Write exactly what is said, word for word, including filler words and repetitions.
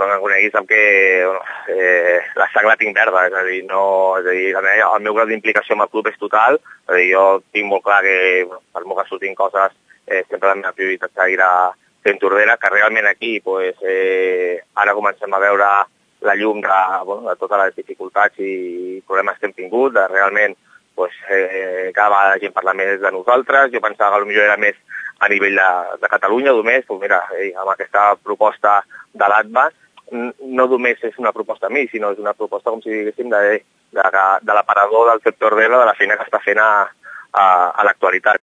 tothom que em conegui sap que bueno, eh, la sang la tinc verda, és a dir, no, és a dir, el meu grau d'implicació amb el club és total, és a dir, jo tinc molt clar que bueno, per molt que surtin coses, eh, sempre la meva prioritat seguirà fent Tordera, que realment aquí pues, eh, ara comencem a veure la llum de, bueno, de totes les dificultats i problemes que hem tingut, de realment pues, eh, cada vegada la gent parla més de nosaltres, jo pensava que potser era més a nivell de, de Catalunya, només, doncs mira, eh, amb aquesta proposta de l'A T B A, no només és una proposta a mi, sinó és una proposta, com si diguéssim, de, de, de l'aparador del sector Tordera, de la feina que està fent a, a, a l'actualitat.